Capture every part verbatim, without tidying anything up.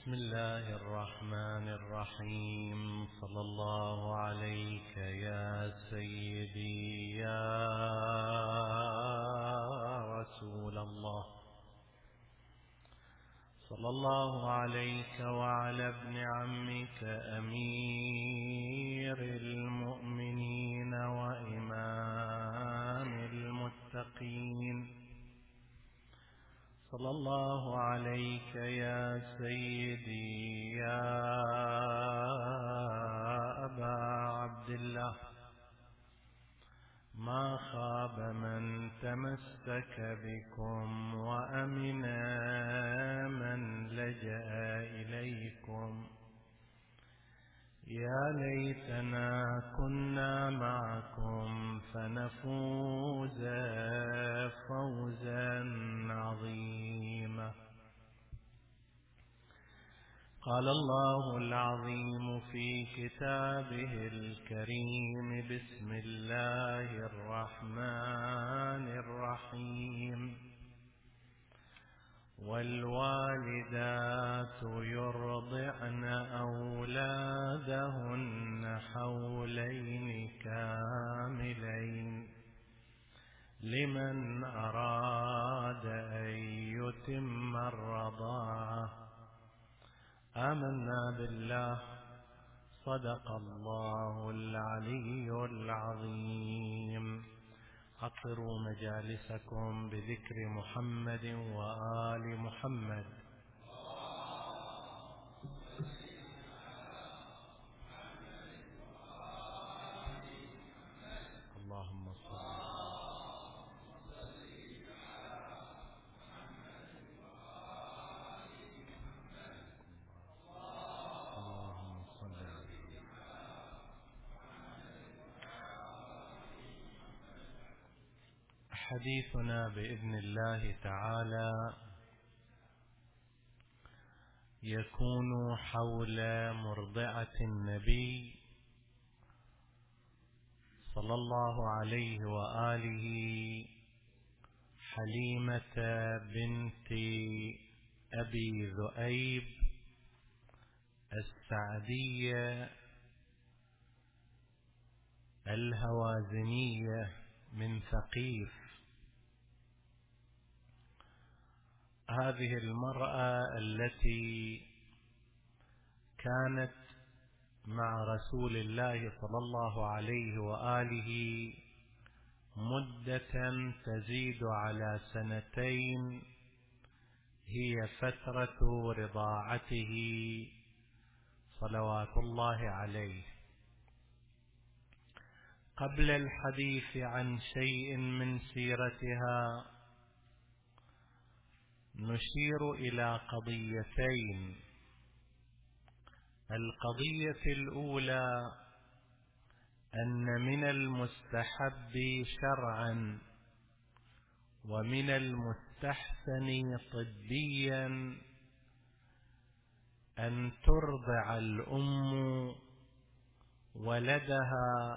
بسم الله الرحمن الرحيم. صلى الله عليك يا سيدي يا رسول الله. صلى الله عليك وعلى ابن عمك أمير المؤمنين وإمام المتقين. صلى الله عليك يا سيدي يا أبا عبد الله. ما خاب من تمسك بكم وأمن من لجأ إليكم. يا ليتنا كنا معكم فنفوز فوزا عظيما. قال الله العظيم في كتابه الكريم: بسم الله الرحمن الرحيم. والوالدات يرضعن أولادهن حولين كاملين لمن أراد أن يتم الرضاعة. آمنا بالله. صدق الله العلي العظيم. أقروا مجالسكم بذكر محمد وآل محمد. اللهم صل اللهم صل حديثنا بإذن الله تعالى يكون حول مرضعة النبي صلى الله عليه وآله حليمة بنت أبي ذؤيب السعدية الهوازنية من ثقيف. هذه المرأة التي كانت مع رسول الله صلى الله عليه وآله مدة تزيد على سنتين، هي فترة رضاعته صلوات الله عليه. قبل الحديث عن شيء من سيرتها نشير إلى قضيتين. القضية الأولى أن من المستحب شرعا ومن المستحسن طبيا أن ترضع الأم ولدها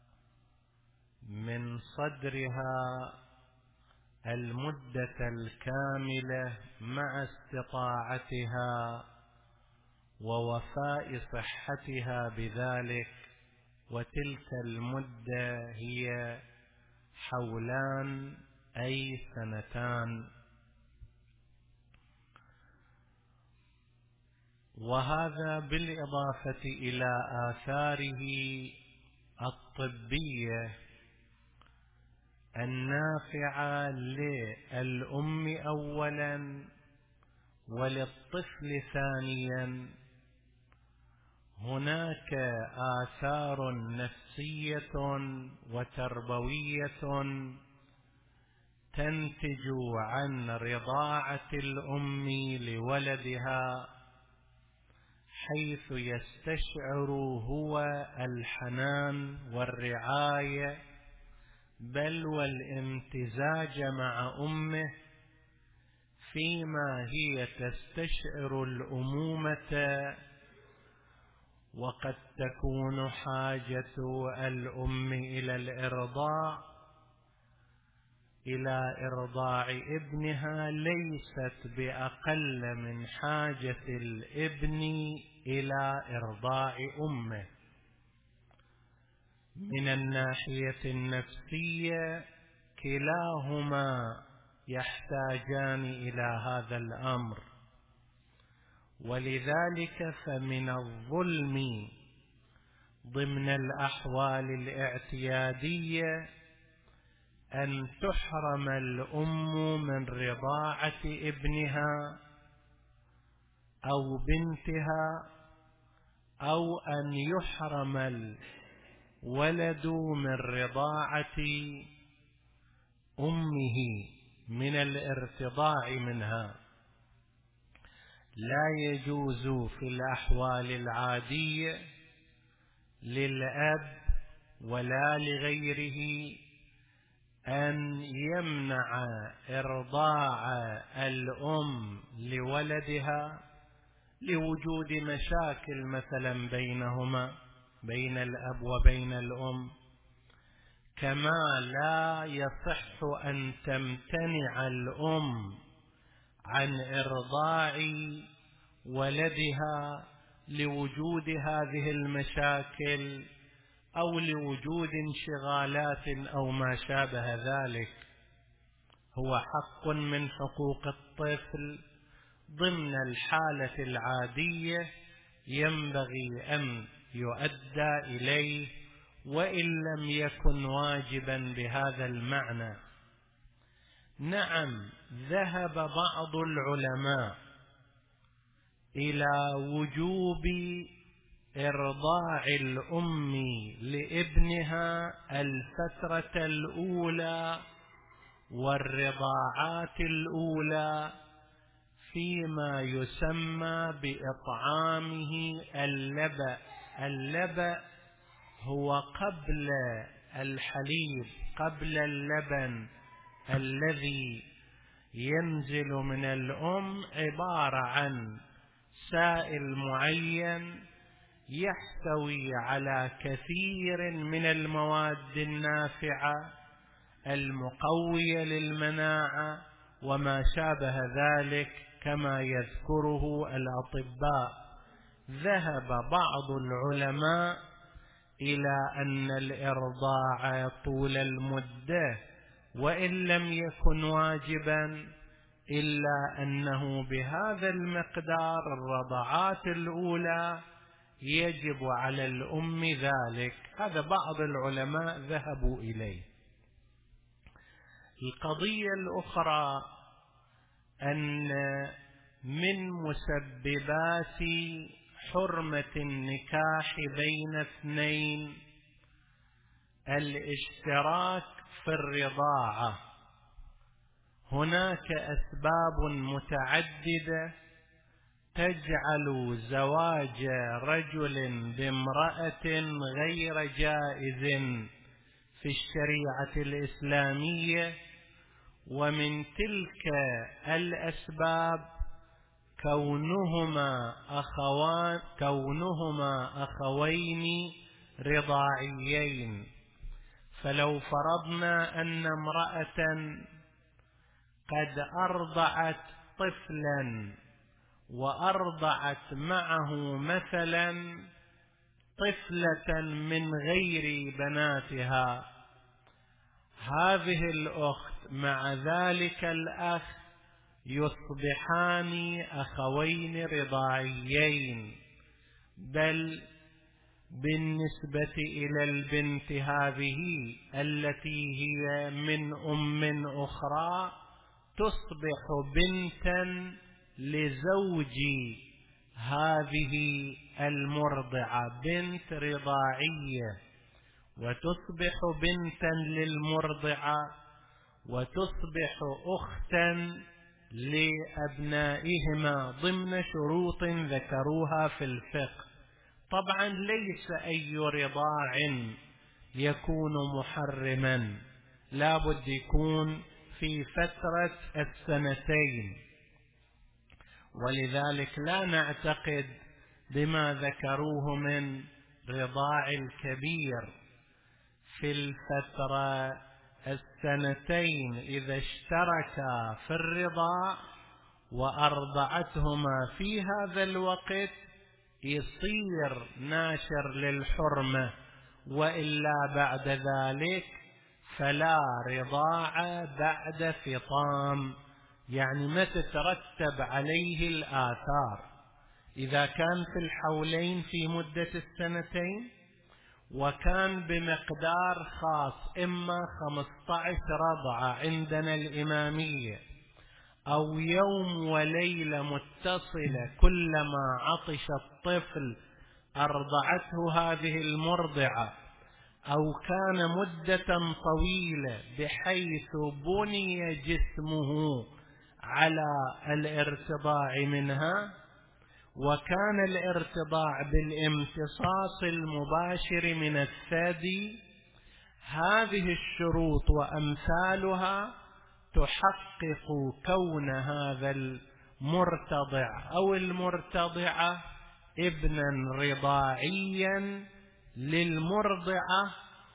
من صدرها المدة الكاملة مع استطاعتها ووفاء صحتها بذلك، وتلك المدة هي حولان أي سنتان. وهذا بالإضافة إلى آثاره الطبية النافعة للأم أولا وللطفل ثانيا. هناك آثار نفسية وتربوية تنتج عن رضاعة الأم لولدها، حيث يستشعر هو الحنان والرعاية بل والامتزاج مع أمه، فيما هي تستشعر الأمومة، وقد تكون حاجة الأم إلى الإرضاع إلى إرضاع ابنها ليست بأقل من حاجة الابن إلى إرضاع أمه. من الناحية النفسية كلاهما يحتاجان إلى هذا الأمر، ولذلك فمن الظلم ضمن الأحوال الاعتيادية أن تحرم الأم من رضاعة ابنها أو بنتها، أو أن يحرم الولد من رضاعة أمه من الارتضاع منها. لا يجوز في الأحوال العادية للأب ولا لغيره أن يمنع إرضاع الأم لولدها لوجود مشاكل مثلا بينهما، بين الأب وبين الأم. كما لا يصح أن تمتنع الأم عن إرضاع ولدها لوجود هذه المشاكل أو لوجود انشغالات أو ما شابه ذلك. هو حق من حقوق الطفل ضمن الحالة العادية ينبغي أن يؤدى إليه وإن لم يكن واجبا بهذا المعنى. نعم، ذهب بعض العلماء إلى وجوب إرضاع الأم لابنها الفترة الأولى والرضاعات الأولى فيما يسمى بإطعامه اللبأ. اللبأ هو قبل الحليب، قبل اللبن الذي ينزل من الأم، عبارة عن سائل معين يحتوي على كثير من المواد النافعة المقوية للمناعة وما شابه ذلك كما يذكره الأطباء. ذهب بعض العلماء إلى أن الإرضاع طول المدة وإن لم يكن واجبا إلا أنه بهذا المقدار الرضعات الأولى يجب على الأم ذلك. هذا بعض العلماء ذهبوا إليه. القضية الأخرى أن من مسببات حرمة النكاح بين اثنين الاشتراك في الرضاعة. هناك أسباب متعددة تجعل زواج رجل بامرأة غير جائز في الشريعة الإسلامية، ومن تلك الأسباب كونهما أخوان كونهما أخوين رضاعيين. فلو فرضنا أن امرأة قد أرضعت طفلا وأرضعت معه مثلا طفلة من غير بناتها، هذه الأخت مع ذلك الأخ يصبحان أخوين رضاعيين، بل بالنسبة إلى البنت هذه التي هي من أم أخرى تصبح بنتا لزوج هذه المرضعة، بنت رضاعية، وتصبح بنتا للمرضعة وتصبح أختا لأبنائهما ضمن شروط ذكروها في الفقه. طبعا ليس أي رضاع يكون محرما، لا بد يكون في فترة السنتين، ولذلك لا نعتقد بما ذكروه من رضاع الكبير في الفترة السنتين إذا اشتركا في الرضاع وأرضعتهما في هذا الوقت يصير ناشر للحرمة، وإلا بعد ذلك فلا رضاع بعد فطام، يعني ما تترتب عليه الآثار. إذا كان في الحولين في مدة السنتين وكان بمقدار خاص، إما خمسة عشر رضعة عندنا الإمامية، أو يوم وليلة متصلة كلما عطش الطفل أرضعته هذه المرضعة، أو كان مدة طويلة بحيث بني جسمه على الارتضاع منها، وكان الارتضاع بالامتصاص المباشر من الثدي، هذه الشروط وأمثالها تحقق كون هذا المرتضع أو المرتضعة ابنا رضاعيا للمرضعة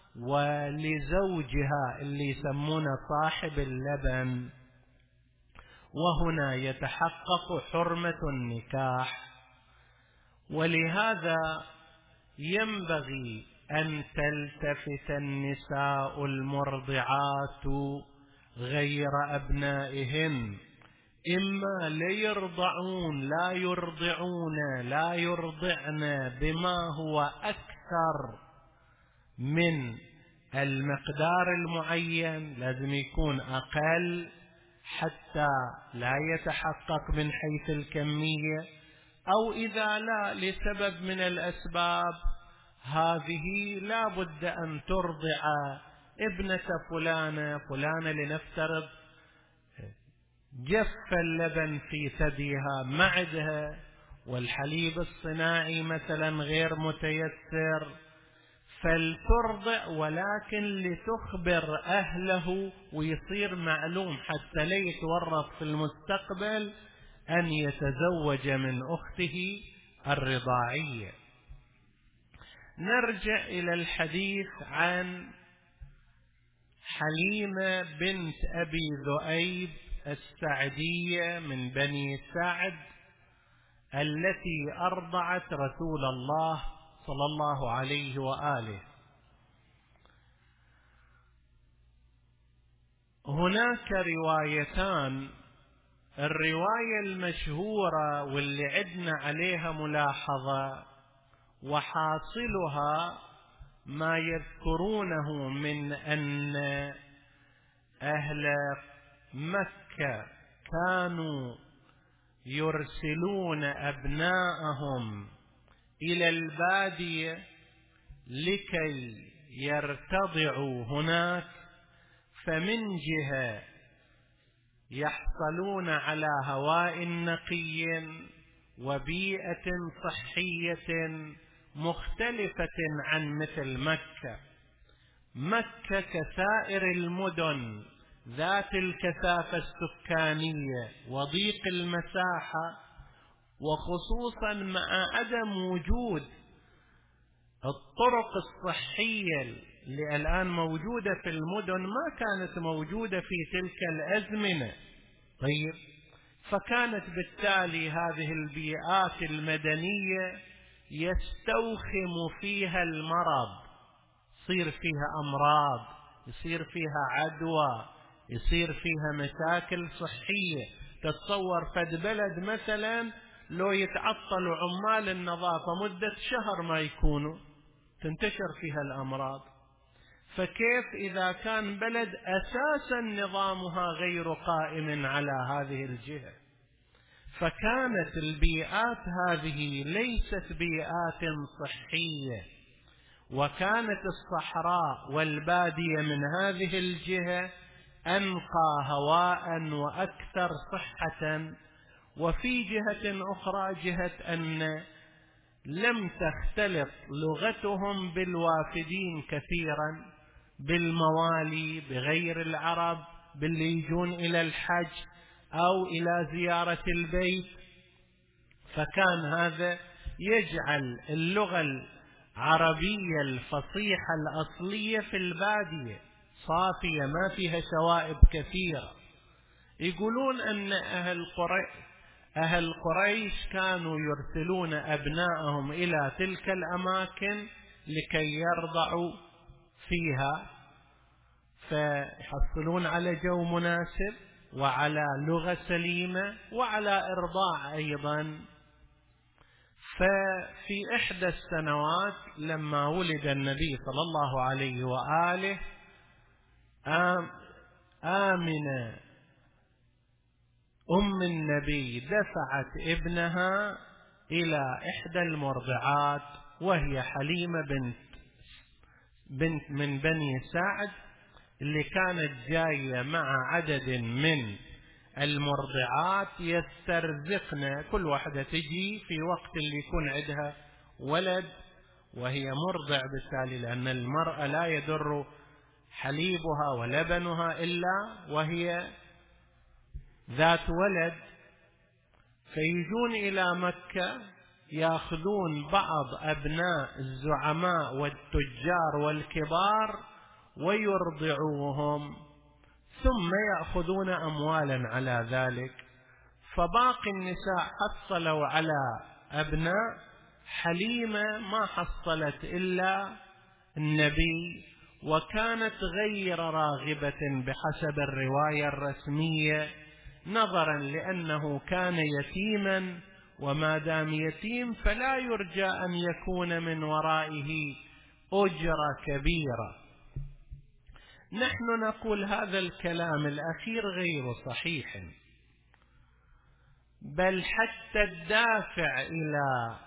ولزوجها اللي يسمونه صاحب اللبن، وهنا يتحقق حرمة النكاح. ولهذا ينبغي أن تلتفت النساء المرضعات غير أبنائهن، إما ليرضعون لا يرضعون لا يرضعن بما هو أكثر من المقدار المعين، لازم يكون أقل حتى لا يتحقق من حيث الكمية، أو إذا لا لسبب من الأسباب هذه لا بد أن ترضع ابنة فلانة فلانة لنفترض جف اللبن في ثديها معدها والحليب الصناعي مثلا غير متيسر، فلترضع ولكن لتخبر أهله ويصير معلوم حتى لا يتورط في المستقبل أن يتزوج من أخته الرضاعية. نرجع إلى الحديث عن حليمة بنت أبي ذؤيب السعدية من بني سعد التي أرضعت رسول الله صلى الله عليه وآله. هناك روايتان، الرواية المشهورة واللي عدنا عليها ملاحظة وحاصلها ما يذكرونه من أن أهل مكة كانوا يرسلون أبناءهم إلى البادية لكي يرتضعوا هناك، فمن جهة يحصلون على هواء نقي وبيئة صحية مختلفة عن مثل مكة. مكة كسائر المدن ذات الكثافة السكانية وضيق المساحة، وخصوصا مع عدم وجود الطرق الصحية اللي الآن موجودة في المدن ما كانت موجودة في تلك الأزمنة. طيب، فكانت بالتالي هذه البيئات المدنية يستوخم فيها المرض، يصير فيها أمراض، يصير فيها عدوى، يصير فيها مشاكل صحية. تتصور فد بلد مثلا لو يتعطلوا عمال النظافة مدة شهر ما يكونوا، تنتشر فيها الأمراض. فكيف إذا كان بلد أساسا نظامها غير قائم على هذه الجهة؟ فكانت البيئات هذه ليست بيئات صحية، وكانت الصحراء والبادية من هذه الجهة أنقى هواء وأكثر صحة. وفي جهة أخرى جهة أن لم تختلط لغتهم بالوافدين كثيرا، بالموالي، بغير العرب، باللي يجون إلى الحج أو إلى زيارة البيت، فكان هذا يجعل اللغة العربية الفصيحة الأصلية في البادية. صافية ما فيها شوائب كثيرة. يقولون أن أهل قريش أهل قريش كانوا يرسلون أبنائهم إلى تلك الأماكن لكي يرضعوا فيها، فيحصلون على جو مناسب وعلى لغة سليمة وعلى إرضاع أيضا. ففي إحدى السنوات لما ولد النبي صلى الله عليه وآله آمنة أم النبي دفعت ابنها إلى إحدى المرضعات، وهي حليمة بنت بنت من بني سعد، اللي كانت جاية مع عدد من المرضعات يسترزقن، كل واحدة تجي في وقت اللي يكون عندها ولد وهي مرضع، بالتالي لأن المرأة لا يدر حليبها ولبنها إلا وهي ذات ولد. فيجون إلى مكة يأخذون بعض أبناء الزعماء والتجار والكبار ويرضعوهم، ثم يأخذون أموالا على ذلك. فباقي النساء حصلوا على أبناء، حليمة ما حصلت إلا النبي، وكانت غير راغبة بحسب الرواية الرسمية، نظرا لأنه كان يتيما، وما دام يتيم فلا يرجى أن يكون من ورائه أجرة كبيرة. نحن نقول هذا الكلام الأخير غير صحيح، بل حتى الدافع إلى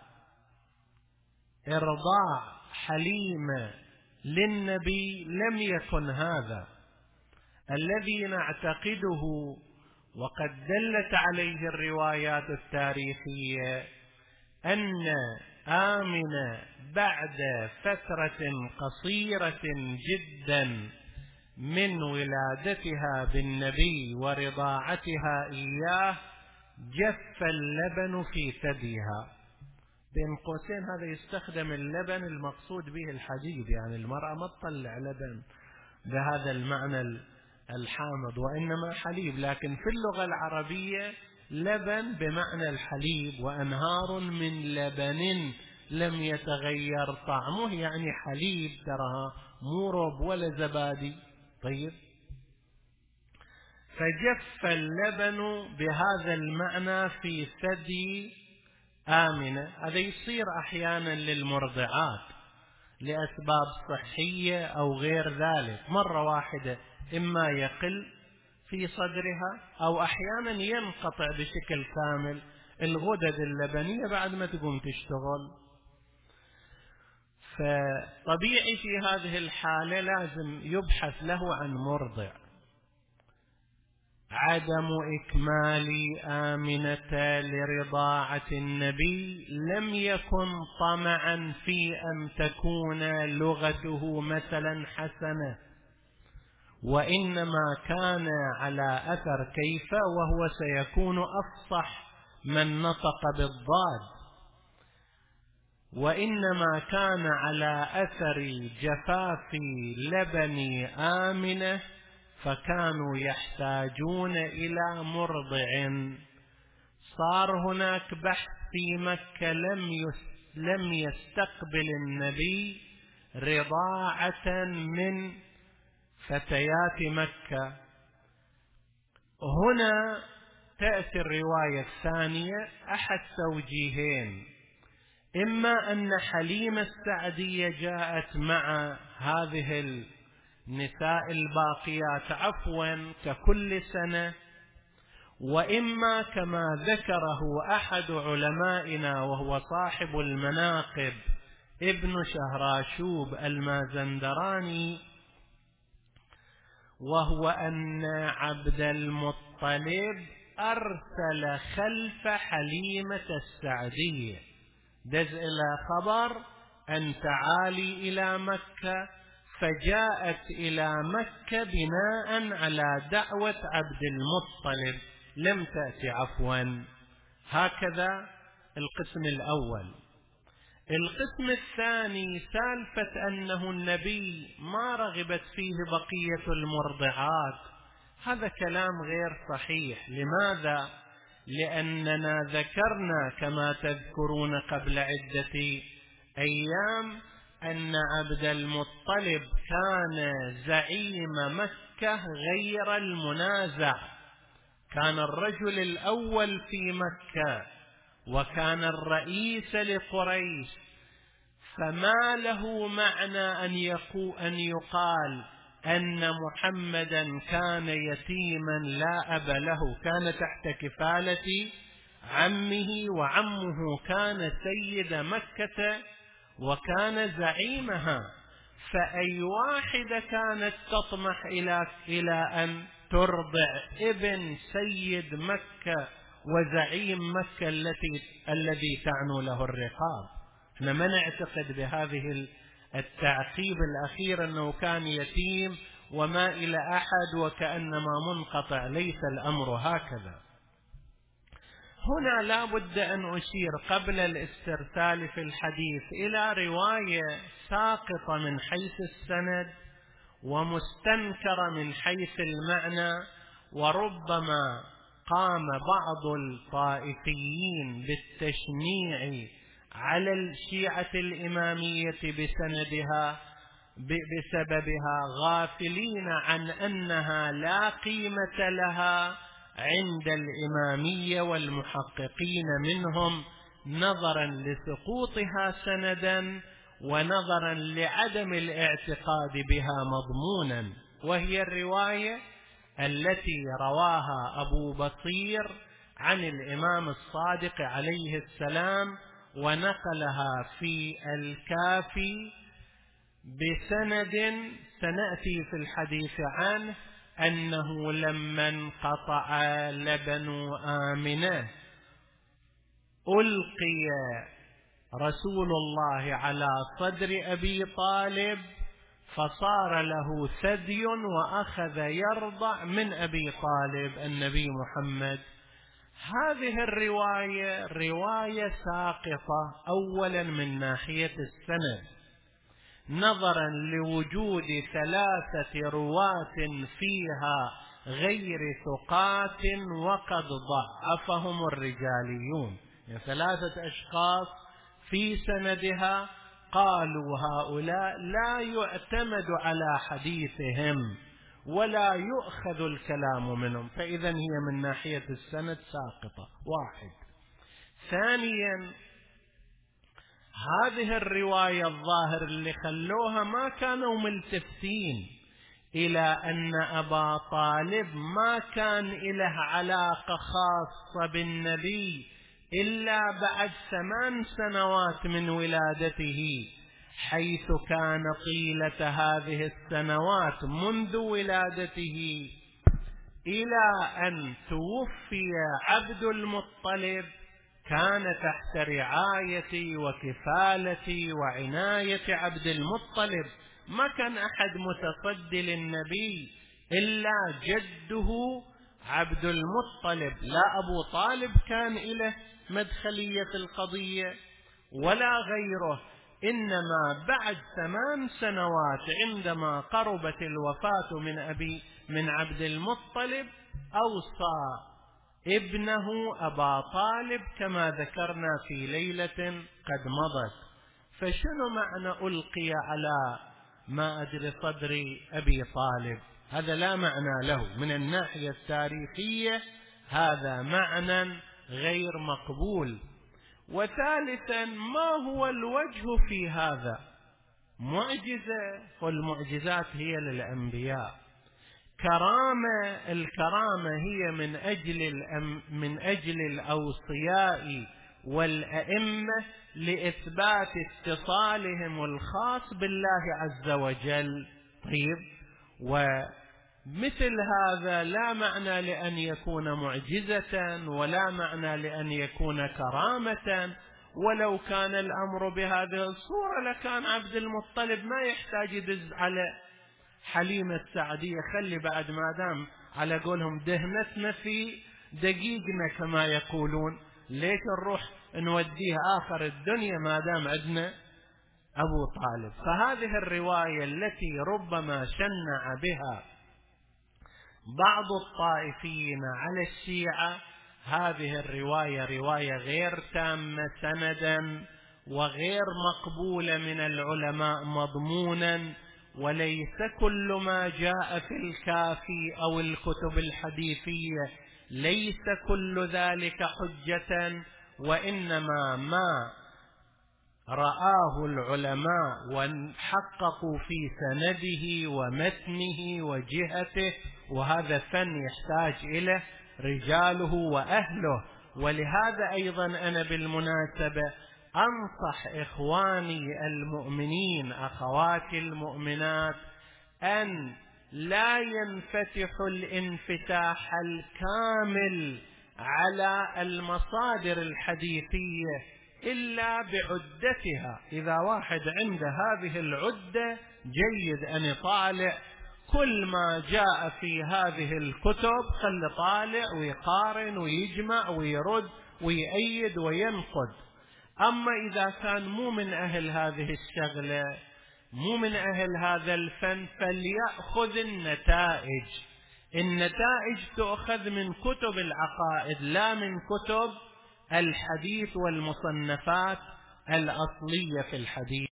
إرضاع حليمة للنبي لم يكن هذا. الذي نعتقده وقد دلت عليه الروايات التاريخية أن آمنة بعد فترة قصيرة جدا من ولادتها بالنبي ورضاعتها إياه جف اللبن في ثديها. بين قوسين هذا يستخدم اللبن المقصود به الحليب، يعني المرأة ما تطلع لبن بهذا المعنى الحامض وإنما حليب، لكن في اللغة العربية لبن بمعنى الحليب، وأنهار من لبن لم يتغير طعمه، يعني حليب ترى مو رب ولا زبادي. طيب، فجف اللبن بهذا المعنى في ثدي آمنة. هذا يصير أحيانا للمرضعات لأسباب صحية أو غير ذلك، مرة واحدة إما يقل في صدرها أو أحيانا ينقطع بشكل كامل الغدد اللبنية بعد ما تقوم تشتغل. فطبيعي في هذه الحالة لازم يبحث له عن مرضع. عدم إكمال آمنة لرضاعة النبي لم يكن طمعا في أن تكون لغته مثلا حسنة، وإنما كان على أثر كيف وهو سيكون أفصح من نطق بالضاد، وإنما كان على أثر جفاف لبن آمنة، فكانوا يحتاجون إلى مرضع. صار هناك بحث في مكة، لم لم يستقبل النبي رضاعة من فتيات مكة. هنا تأتي الرواية الثانية أحد توجيهين: إما أن حليمة السعدية جاءت مع هذه النساء الباقيات عفوا ككل سنة، وإما كما ذكره أحد علمائنا وهو صاحب المناقب ابن شهراشوب المازندراني، وهو أن عبد المطلب أرسل خلف حليمة السعدية دز إلى خبر أن تعالي إلى مكة، فجاءت إلى مكة بناء على دعوة عبد المطلب، لم تأتي عفوا. هكذا القسم الأول. القسم الثاني سالفة أنه النبي ما رغبت فيه بقية المرضعات، هذا كلام غير صحيح. لماذا؟ لأننا ذكرنا كما تذكرون قبل عدة أيام أن عبد المطلب كان زعيم مكة غير المنازع، كان الرجل الأول في مكة وكان الرئيس لقريش، فما له معنى أن يقول أن يقال أن محمدا كان يتيما لا أب له، كان تحت كفالة عمه، وعمه كان سيد مكة وكان زعيمها، فأي واحدة كانت تطمح إلى إلى أن ترضع ابن سيد مكة وزعيم مكة التي الذي تعنو له الرقاب؟ احنا ما نعتقد بهذه التعقيب الأخير أنه كان يتيم وما إلى أحد وكأنما منقطع، ليس الأمر هكذا. هنا لا بد أن أشير قبل الاسترسال في الحديث إلى رواية ساقطة من حيث السند ومستنكرة من حيث المعنى، وربما قام بعض الطائفيين بالتشنيع على الشيعة الإمامية بسندها بسببها، غافلين عن أنها لا قيمة لها عند الإمامية والمحققين منهم، نظرا لسقوطها سندا ونظرا لعدم الاعتقاد بها مضمونا. وهي الرواية التي رواها أبو بصير عن الإمام الصادق عليه السلام، ونقلها في الكافي بسند سنأتي في الحديث عنه، أنه لما انقطع لبن آمنة ألقي رسول الله على صدر أبي طالب فصار له ثدي وأخذ يرضع من أبي طالب النبي محمد. هذه الرواية رواية ساقطة أولا من ناحية السند، نظرا لوجود ثلاثة رواة فيها غير ثقات وقد ضعفهم الرجاليون، يعني ثلاثة أشخاص في سندها قالوا هؤلاء لا يعتمد على حديثهم ولا يؤخذ الكلام منهم، فإذا هي من ناحية السند ساقطة. واحد. ثانيا، هذه الرواية الظاهر اللي خلوها ما كانوا ملتفتين إلى أن أبا طالب ما كان إله علاقة خاصة بالنبي إلا بعد ثمان سنوات من ولادته، حيث كان طيلة هذه السنوات منذ ولادته إلى أن توفي عبد المطلب كان تحت رعاية وكفالة وعناية عبد المطلب، ما كان أحد متصدي للنبي إلا جده عبد المطلب، لا أبو طالب كان إله مدخلية القضية ولا غيره، إنما بعد ثمان سنوات عندما قربت الوفاة من أبي من عبد المطلب أوصى ابنه أبا طالب كما ذكرنا في ليلة قد مضت. فشنو معنى ألقي على ما أدري صدر أبي طالب؟ هذا لا معنى له من الناحية التاريخية، هذا معنى غير مقبول. وثالثا، ما هو الوجه في هذا؟ معجزة، والمعجزات هي للأنبياء. كرامة، الكرامة هي من أجل الأم من أجل الأوصياء والأئمة لإثبات اتصالهم الخاص بالله عز وجل. طيب، ومثل هذا لا معنى لأن يكون معجزة ولا معنى لأن يكون كرامة. ولو كان الأمر بهذه الصورة لكان عبد المطلب ما يحتاج يدز على حليمة السعدية، خلي بعد ما دام على قولهم دهنتنا في دقيقنا كما يقولون، ليش نروح نوديه آخر الدنيا ما دام عندنا أبو طالب. فهذه الرواية التي ربما شنع بها بعض الطائفيين على الشيعة، هذه الرواية رواية غير تامة سندا وغير مقبولة من العلماء مضمونا، وليس كل ما جاء في الكافي أو الكتب الحديثية ليس كل ذلك حجة، وإنما ما رآه العلماء وحققوا في سنده ومتنه وجهته، وهذا فن يحتاج إلى رجاله وأهله. ولهذا أيضا أنا بالمناسبة أنصح إخواني المؤمنين أخواتي المؤمنات أن لا ينفتحوا الانفتاح الكامل على المصادر الحديثية إلا بعدتها. إذا واحد عنده هذه العدة جيد أن يطالع كل ما جاء في هذه الكتب، خل طالع ويقارن ويجمع ويرد ويأيد وينقد. أما إذا كان مو من أهل هذه الشغلة، مو من أهل هذا الفن، فليأخذ النتائج. النتائج تؤخذ من كتب العقائد لا من كتب الحديث والمصنفات الأصلية في الحديث.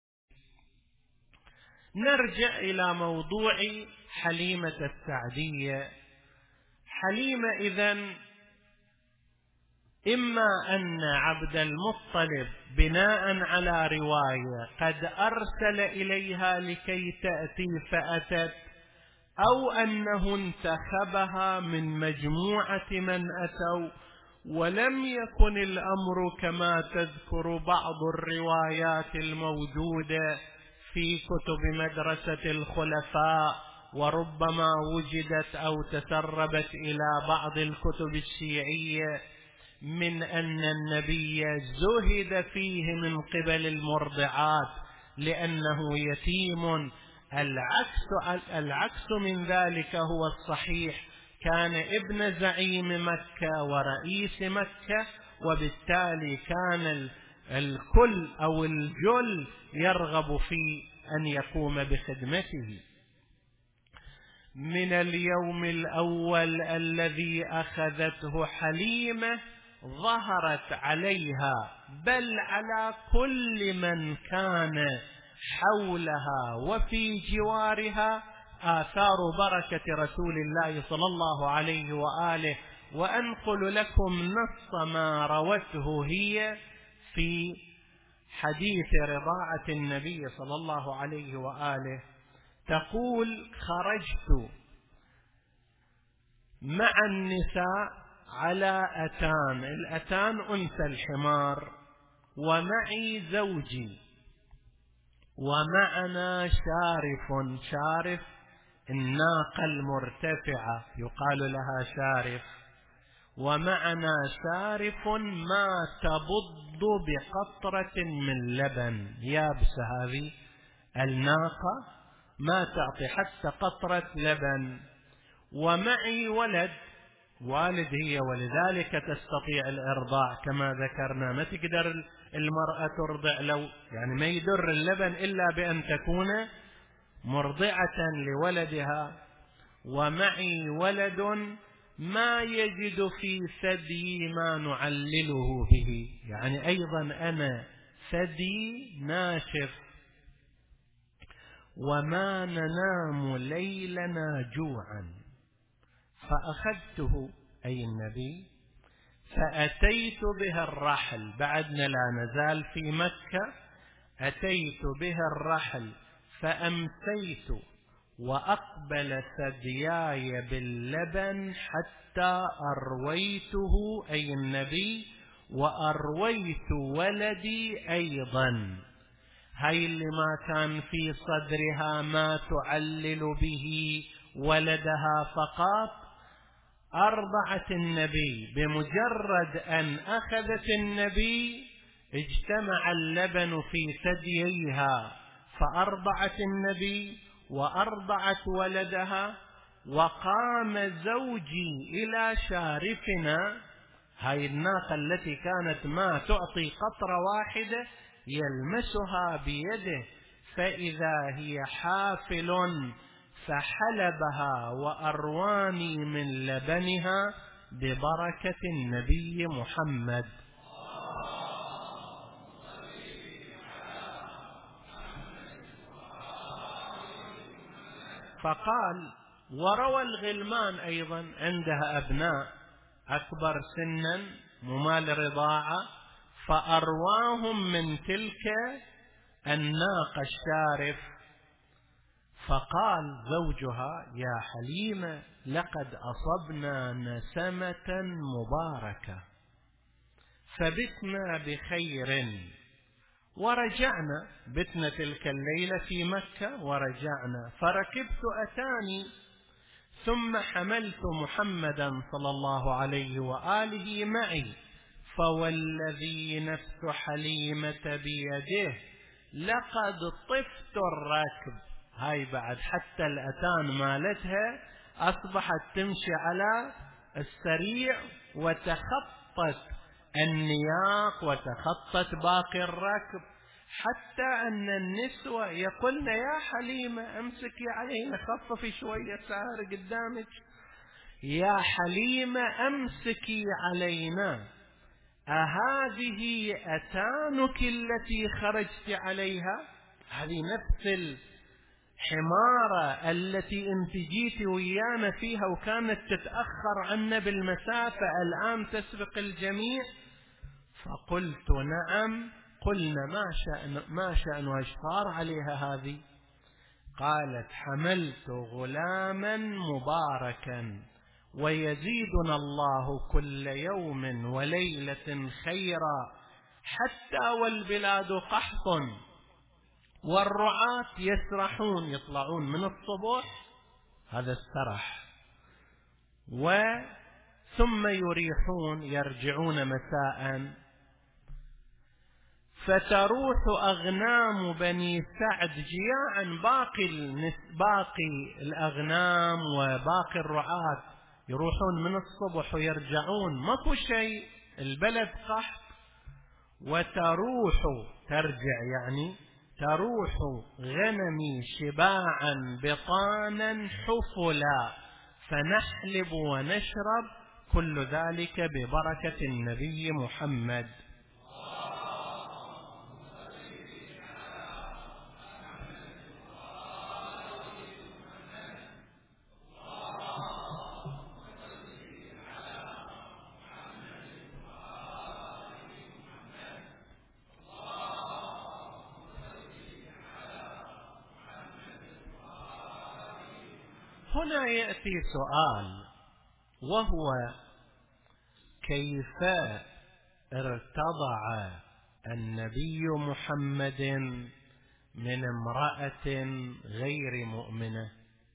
نرجع إلى موضوع حليمة السعدية. حليمة إذن إما أن عبد المطلب بناء على رواية قد أرسل إليها لكي تأتي فأتت، أو أنه انتخبها من مجموعة من أتوا، ولم يكن الأمر كما تذكر بعض الروايات الموجودة في كتب مدرسة الخلفاء، وربما وجدت أو تسربت إلى بعض الكتب الشيعية، من أن النبي زهد فيه من قبل المرضعات لأنه يتيم. العكس, العكس من ذلك هو الصحيح، كان ابن زعيم مكة ورئيس مكة، وبالتالي كان الكل أو الجل يرغب في أن يقوم بخدمته. من اليوم الأول الذي أخذته حليمة ظهرت عليها بل على كل من كان حولها وفي جوارها آثار بركة رسول الله صلى الله عليه وآله. وأنقل لكم نص ما روته هي في حديث رضاعة النبي صلى الله عليه وآله. تقول: خرجت مع النساء على أتان، الأتان أنثى الحمار، ومعي زوجي، ومعنا شارف، شارف الناقة المرتفعة يقال لها شارف، ومعنا شارف ما تبض بقطرة من لبن، يابسة هذه الناقة ما تعطي حتى قطرة لبن، ومعي ولد، والد هي، ولذلك تستطيع الإرضاع كما ذكرنا. ما تقدر المرأة ترضع لو يعني ما يدر اللبن إلا بأن تكون مرضعة لولدها. ومعي ولد ما يجد في ثدي ما نعلله به، يعني أيضا أنا ثدي ناشف، وما ننام ليلنا جوعا. فأخذته أي النبي فأتيت بها الرحل، بعدنا لا نزال في مكة، أتيت بها الرحل فأمسيت وأقبل ثدياي باللبن حتى أرويته أي النبي، وأرويت ولدي أيضا. هاي اللي ما كان في صدرها ما تعلل به ولدها فقط، أرضعت النبي. بمجرد أن أخذت النبي اجتمع اللبن في ثدييها، فأرضعت النبي وأرضعت ولدها. وقام زوجي إلى شارفنا هاي الناقة التي كانت ما تعطي قطرة واحدة يلمسها بيده، فإذا هي حافل فحلبها وأرواني من لبنها ببركة النبي محمد. فقال: وروى الغلمان أيضا عندها أبناء أكبر سنا ممال رضاعة، فأرواهم من تلك الناقة الشارف. فقال زوجها: يا حليمة، لقد أصبنا نسمة مباركة، فبتنا بخير. ورجعنا، بتنا تلك الليلة في مكة ورجعنا، فركبت أتاني، ثم حملت محمدا صلى الله عليه وآله معي، فوالذي نفس حليمة بيده لقد طفت الركب. هاي بعد حتى الأتان مالتها أصبحت تمشي على السريع، وتخطت النياق وتخطت باقي الركب، حتى أن النسوة يقولن: يا حليمة أمسكي علينا، خففي شوية سعر قدامك، يا حليمة أمسكي علينا، أهذه أتانك التي خرجت عليها؟ هذه نفس الحمارة التي انت جيت ويانا فيها وكانت تتأخر عنا بالمسافة، الآن تسبق الجميع. فقلت: نعم. قلنا: ما شأن ما شأن واشفار عليها هذه؟ قالت: حملت غلاما مباركا، ويزيدنا الله كل يوم وليلة خيرا، حتى والبلاد قحط، والرعاة يسرحون، يطلعون من الصبح، هذا السرح، وثم يريحون يرجعون مساء، فتروح أغنام بني سعد جياعا. باقي, باقي الأغنام وباقي الرعاة يروحون من الصبح ويرجعون، ماكو شيء، البلد قحط. وتروح، ترجع يعني تروح غنمي شباعا بطانا حفلا، فنحلب ونشرب، كل ذلك ببركة النبي محمد. هنا يأتي سؤال، وهو: كيف ارتضع النبي محمد من امرأة غير مؤمنة؟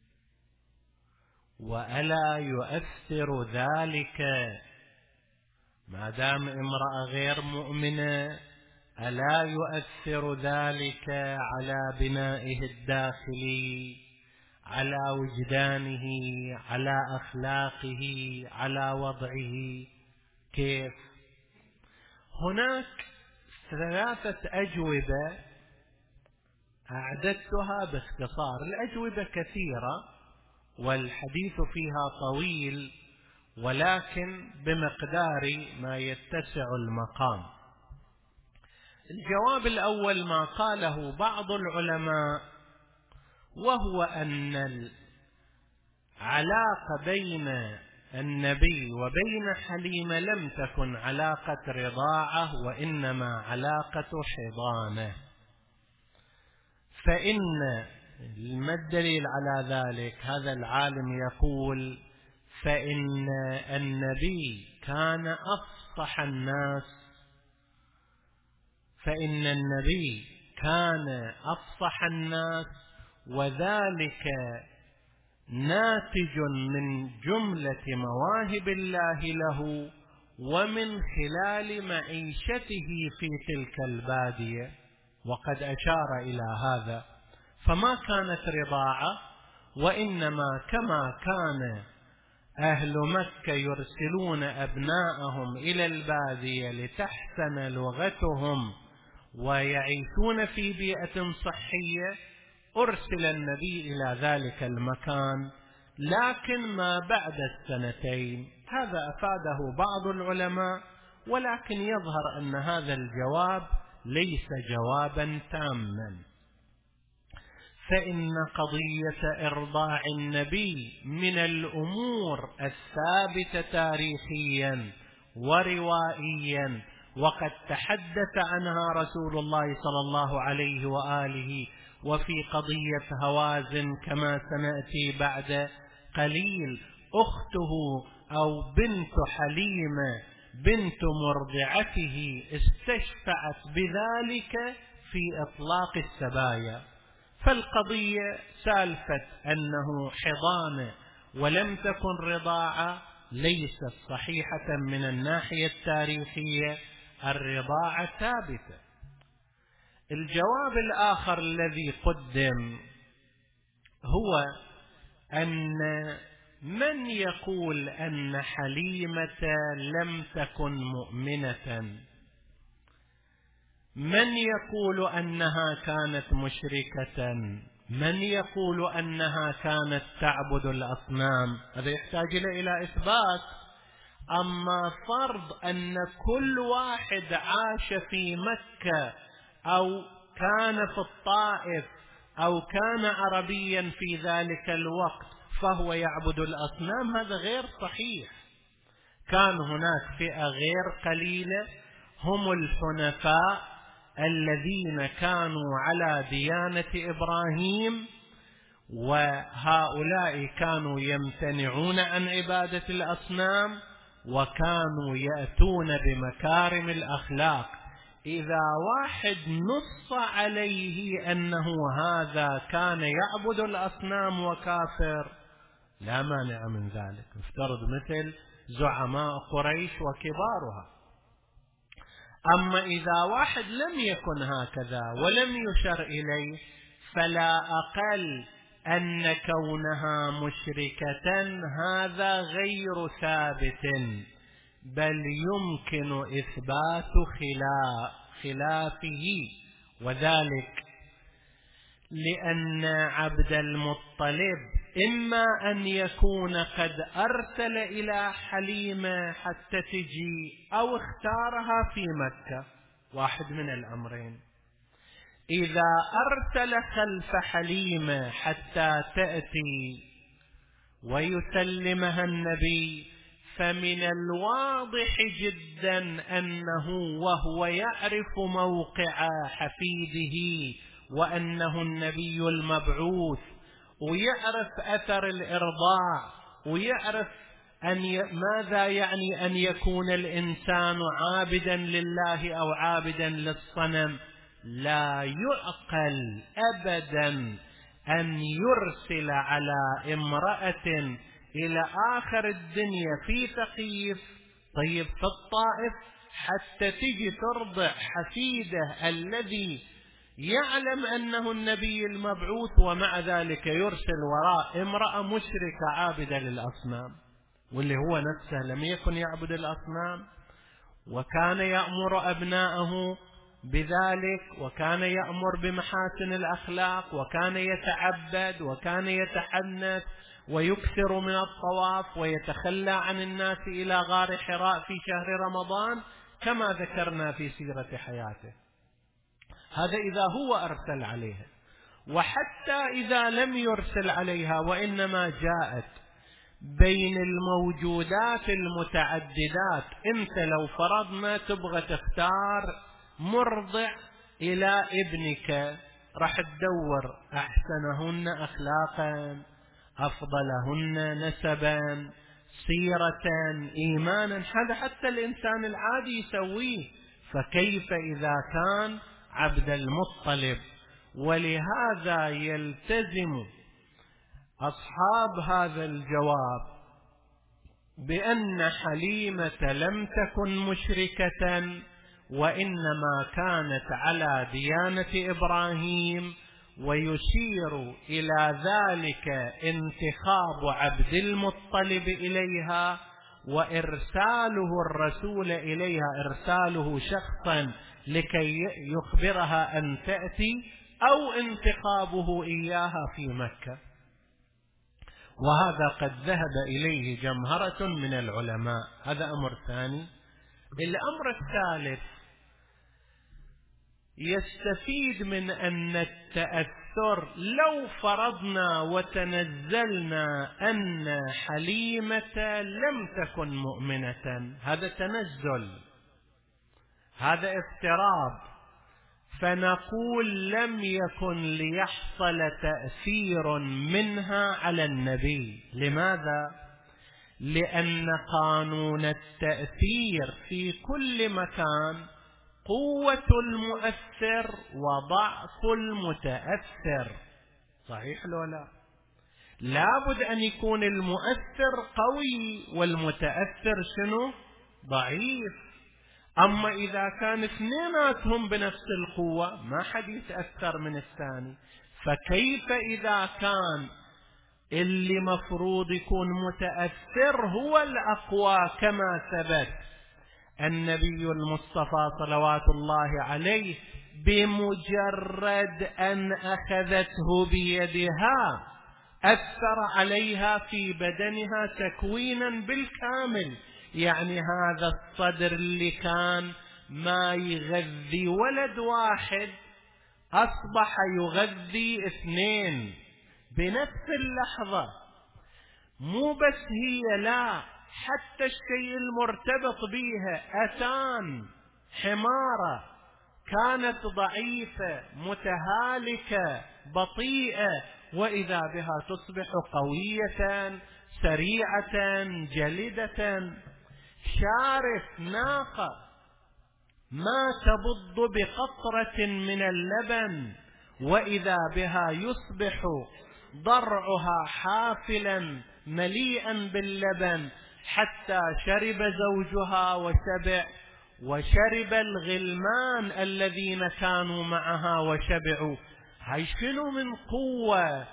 وألا يؤثر ذلك ما دام امرأة غير مؤمنة؟ ألا يؤثر ذلك على بنائه الداخلي، على وجدانه، على أخلاقه، على وضعه؟ كيف؟ هناك ثلاثة أجوبة أعددتها باختصار. الأجوبة كثيرة والحديث فيها طويل، ولكن بمقدار ما يتسع المقام. الجواب الأول ما قاله بعض العلماء، وهو أن العلاقة بين النبي وبين حليمة لم تكن علاقة رضاعة، وإنما علاقة حضانة. فإن ما الدليل على ذلك؟ هذا العالم يقول: فإن النبي كان أفصح الناس، فإن النبي كان أفصح الناس، وذلك ناتج من جملة مواهب الله له، ومن خلال معيشته في تلك البادية، وقد أشار إلى هذا. فما كانت رضاعة، وإنما كما كان أهل مكة يرسلون أبناءهم إلى البادية لتحسن لغتهم ويعيشون في بيئة صحية، أرسل النبي إلى ذلك المكان، لكن ما بعد السنتين. هذا أفاده بعض العلماء، ولكن يظهر أن هذا الجواب ليس جوابا تاما، فإن قضية إرضاع النبي من الأمور الثابتة تاريخيا وروائيا، وقد تحدث عنها رسول الله صلى الله عليه وآله، وفي قضية هوازن كما سنأتي بعد قليل أخته أو بنت حليمة بنت مرضعته استشفعت بذلك في إطلاق السبايا. فالقضية سالفة أنه حضانة ولم تكن رضاعة ليست صحيحة من الناحية التاريخية، الرضاعة ثابتة. الجواب الآخر الذي قدم هو أن من يقول أن حليمة لم تكن مؤمنة، من يقول أنها كانت مشركة، من يقول أنها كانت تعبد الأصنام، هذا يحتاج إلى إثبات. أما فرض أن كل واحد عاش في مكة أو كان في الطائف أو كان عربيا في ذلك الوقت فهو يعبد الأصنام، هذا غير صحيح. كان هناك فئة غير قليلة هم الحنفاء الذين كانوا على ديانة إبراهيم، وهؤلاء كانوا يمتنعون عن عبادة الأصنام وكانوا يأتون بمكارم الأخلاق. إذا واحد نص عليه أنه هذا كان يعبد الأصنام وكافر لا مانع من ذلك، افترض مثل زعماء قريش وكبارها. أما إذا واحد لم يكن هكذا ولم يشر إليه، فلا أقل أن كونها مشركة هذا غير ثابت، بل يمكن إثبات خلافه، وذلك لأن عبد المطلب إما أن يكون قد أرسل إلى حليمة حتى تجي أو اختارها في مكة، واحد من الأمرين. إذا أرسل خلف حليمة حتى تأتي ويسلمها النبي، فمن الواضح جدا أنه وهو يعرف موقع حفيده وأنه النبي المبعوث، ويعرف أثر الإرضاع، ويعرف أن ي... ماذا يعني أن يكون الإنسان عابدا لله أو عابدا للصنم، لا يعقل أبدا أن يرسل على امرأة إلى آخر الدنيا في ثقيف، طيب في الطائف، حتى تجي ترضع حفيده الذي يعلم أنه النبي المبعوث، ومع ذلك يرسل وراء امرأة مشركة عابدة للأصنام، واللي هو نفسه لم يكن يعبد الأصنام، وكان يأمر أبناءه بذلك، وكان يأمر بمحاسن الأخلاق، وكان يتعبد، وكان يتحنث ويكثر من الطواف، ويتخلى عن الناس إلى غار حراء في شهر رمضان كما ذكرنا في سيرة حياته. هذا إذا هو أرسل عليها. وحتى إذا لم يرسل عليها وإنما جاءت بين الموجودات المتعددات، أنت لو فرضنا تبغى تختار مرضع إلى ابنك، راح تدور أحسنهن أخلاقا، أفضلهن نسبا، سيرة، إيمانا، هذا حتى الإنسان العادي يسويه، فكيف إذا كان عبد المطلب؟ ولهذا يلتزم أصحاب هذا الجواب بأن حليمة لم تكن مشركة، وإنما كانت على ديانة إبراهيم، ويشير إلى ذلك انتخاب عبد المطلب إليها وإرساله الرسول إليها، إرساله شخصا لكي يخبرها أن تأتي، أو انتخابه إياها في مكة. وهذا قد ذهب إليه جمهرة من العلماء. هذا أمر ثاني. الأمر الثالث، يستفيد من أن التأثر، لو فرضنا وتنزلنا أن حليمة لم تكن مؤمنة، هذا تنزل، هذا افتراض، فنقول لم يكن ليحصل تأثير منها على النبي. لماذا؟ لأن قانون التأثير في كل مكان قوة المؤثر وضعف المتأثر، صحيح لو لا؟ لابد أن يكون المؤثر قوي والمتأثر شنو؟ ضعيف. أما إذا كان اثنيناتهم بنفس القوة ما حد يتأثر من الثاني، فكيف إذا كان اللي مفروض يكون متأثر هو الأقوى كما ثبت النبي المصطفى صلوات الله عليه بمجرد أن أخذته بيدها أثر عليها في بدنها تكوينا بالكامل. يعني هذا الصدر اللي كان ما يغذي ولد واحد أصبح يغذي اثنين بنفس اللحظة. مو بس هي، لا، حتى الشيء المرتبط بها، أتان حمارة كانت ضعيفة متهالكة بطيئة، وإذا بها تصبح قوية سريعة جلدة. شارف ناقة ما تبض بقطرة من اللبن، وإذا بها يصبح ضرعها حافلا مليئا باللبن، حتى شرب زوجها وشبع، وشرب الغلمان الذين كانوا معها وشبعوا. هاي شنو من قوة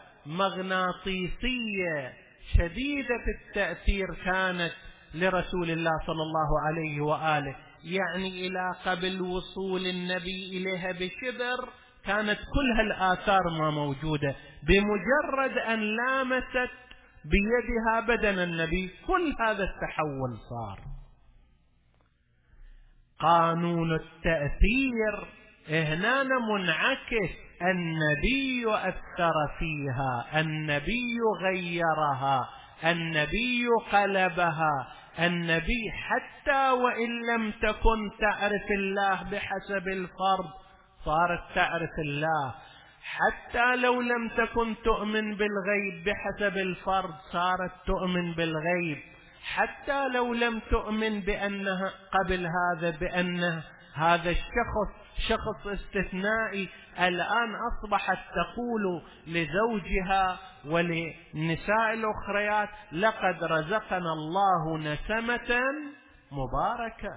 مغناطيسية شديدة التأثير كانت لرسول الله صلى الله عليه وآله. يعني إلى قبل وصول النبي إليها بشبر كانت كل هالآثار ما موجودة، بمجرد أن لامست بيدها بدن النبي كل هذا التحول صار. قانون التأثير هنا منعكس، النبي أثر فيها، النبي غيرها، النبي قلبها، النبي حتى وإن لم تكن تعرف الله بحسب الفرض صارت تعرف الله، حتى لو لم تكن تؤمن بالغيب بحسب الفرض صارت تؤمن بالغيب، حتى لو لم تؤمن بأنها قبل هذا بأن هذا الشخص شخص استثنائي، الآن أصبحت تقول لزوجها وللنساء الأخريات: لقد رزقنا الله نسمة مباركة.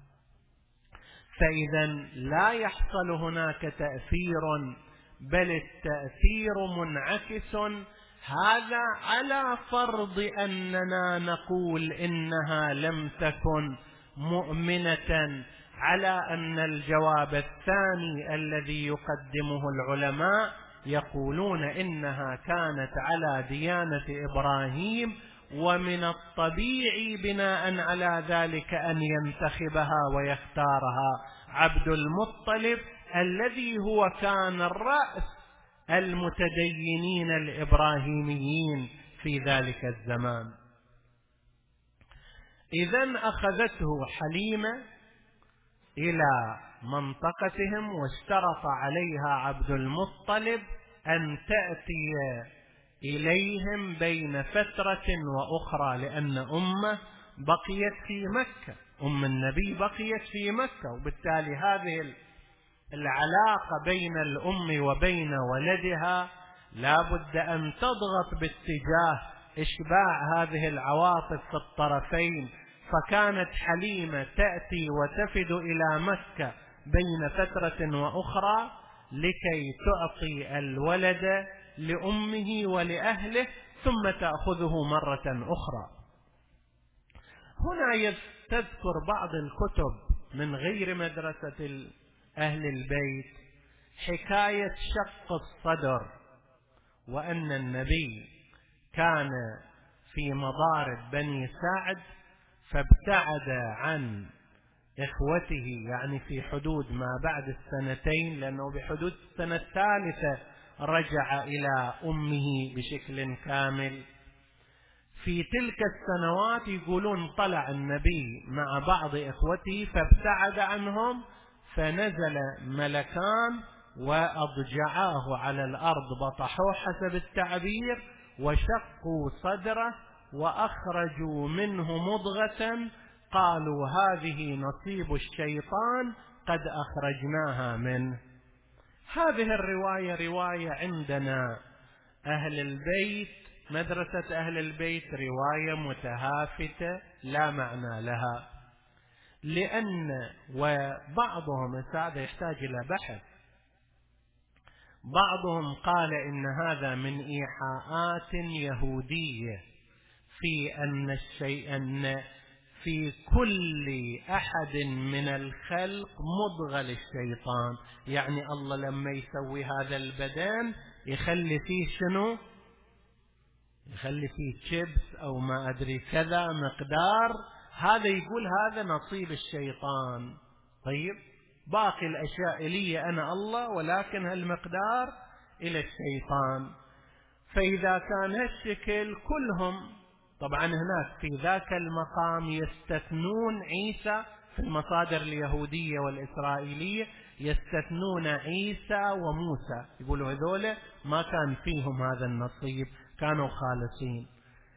فإذا لا يحصل هناك تأثير، بل التأثير منعكس. هذا على فرض أننا نقول إنها لم تكن مؤمنة، على أن الجواب الثاني الذي يقدمه العلماء يقولون إنها كانت على ديانة إبراهيم، ومن الطبيعي بناء على ذلك أن ينتخبها ويختارها عبد المطلب الذي هو كان الرأس المتدينين الإبراهيميين في ذلك الزمان. إذن أخذته حليمة إلى منطقتهم، واشترط عليها عبد المطلب أن تأتي إليهم بين فترة وأخرى، لأن أمه بقيت في مكة، أم النبي بقيت في مكة، وبالتالي هذه العلاقة بين الأم وبين ولدها لا بد أن تضغط باتجاه إشباع هذه العواطف في الطرفين. فكانت حليمة تأتي وتفد إلى مكة بين فترة وأخرى لكي تعطي الولد لأمه ولأهله ثم تأخذه مرة أخرى. هنا تذكر بعض الكتب من غير مدرسة أهل البيت حكاية شق الصدر، وأن النبي كان في مضارب بني سعد فابتعد عن إخوته، يعني في حدود ما بعد السنتين، لأنه بحدود السنة الثالثة رجع إلى أمه بشكل كامل. في تلك السنوات يقولون طلع النبي مع بعض إخوته فابتعد عنهم، فنزل ملكان وأضجعاه على الأرض، بطحوه حسب التعبير، وشقوا صدره وأخرجوا منه مضغة، قالوا هذه نصيب الشيطان قد أخرجناها منه. هذه الرواية رواية عندنا أهل البيت، مدرسة أهل البيت، رواية متهافتة لا معنى لها، لأن وبعضهم هذا يحتاج إلى بحث. بعضهم قال إن هذا من إيحاءات يهودية في أن الشيء أن في كل أحد من الخلق مضغة للشيطان، يعني الله لما يسوي هذا البدن يخلي فيه شنو؟ يخلي فيه شيبس أو ما أدري كذا مقدار، هذا يقول هذا نصيب الشيطان. طيب باقي الأشياء لي أنا الله، ولكن هالمقدار إلى الشيطان. فإذا كان هالشكل كلهم طبعا هناك في ذاك المقام يستثنون عيسى، في المصادر اليهودية والإسرائيلية يستثنون عيسى وموسى، يقولوا هذول ما كان فيهم هذا النصيب، كانوا خالصين.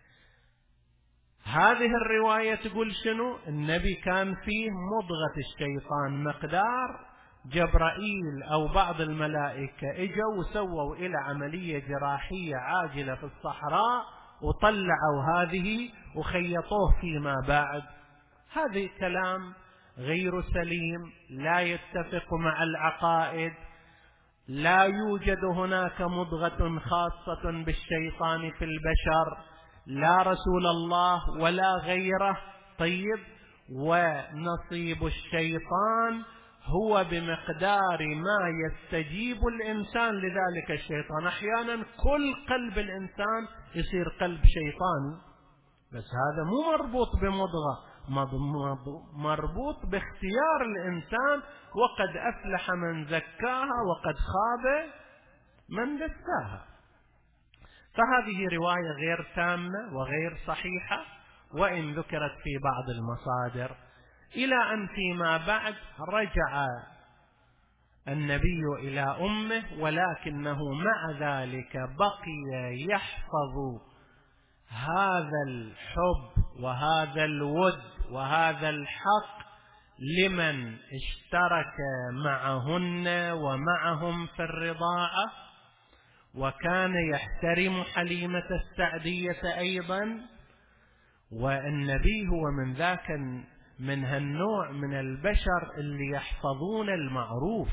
هذه الرواية تقول شنو؟ النبي كان فيه مضغة الشيطان مقدار، جبرائيل أو بعض الملائكة اجوا وسووا إلى عملية جراحية عاجلة في الصحراء وطلعوا هذه وخيطوه فيما بعد. هذا كلام غير سليم، لا يتفق مع العقائد. لا يوجد هناك مضغة خاصة بالشيطان في البشر، لا رسول الله ولا غيره. طيب ونصيب الشيطان هو بمقدار ما يستجيب الإنسان لذلك الشيطان. أحيانا كل قلب الإنسان يصير قلب شيطاني، بس هذا مو مربوط بمضغة، مربوط باختيار الإنسان، وقد أفلح من زكاها وقد خاب من دساها. فهذه رواية غير تامة وغير صحيحة، وإن ذكرت في بعض المصادر، إلى أن فيما بعد رجع النبي إلى أمه، ولكنه مع ذلك بقي يحفظ هذا الحب وهذا الود وهذا الحق لمن اشترك معهن ومعهم في الرضاعة، وكان يحترم حليمة السعدية أيضا. والنبي هو من ذاك من هالنوع من البشر اللي يحفظون المعروف.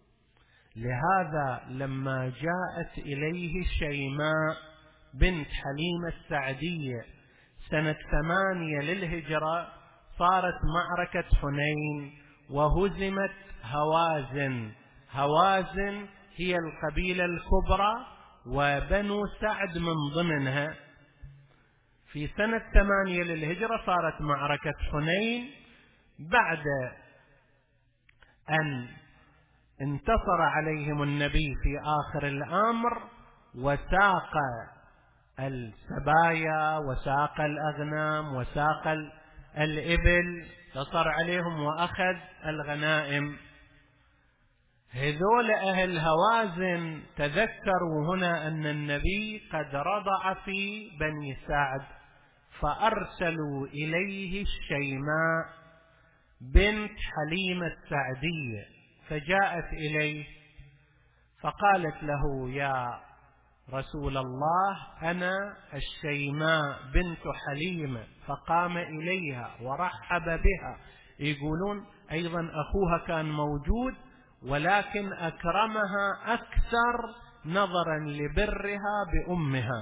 لهذا لما جاءت إليه شيماء بنت حليمة السعدية سنة ثمانية للهجرة، صارت معركة حنين وهزمت هوازن. هوازن هي القبيلة الكبرى وبنو سعد من ضمنها. في سنة ثمانية للهجرة صارت معركة حنين، بعد أن انتصر عليهم النبي في آخر الأمر وساق السبايا وساق الأغنام وساق الإبل، انتصر عليهم وأخذ الغنائم. هذول أهل هوازن تذكروا هنا أن النبي قد رضع في بني سعد، فأرسلوا إليه الشيماء بنت حليمة السعدية، فجاءت إليه فقالت له يا رسول الله أنا الشيماء بنت حليمة، فقام إليها ورحب بها. يقولون أيضا أخوها كان موجود ولكن أكرمها أكثر نظرا لبرها بأمها.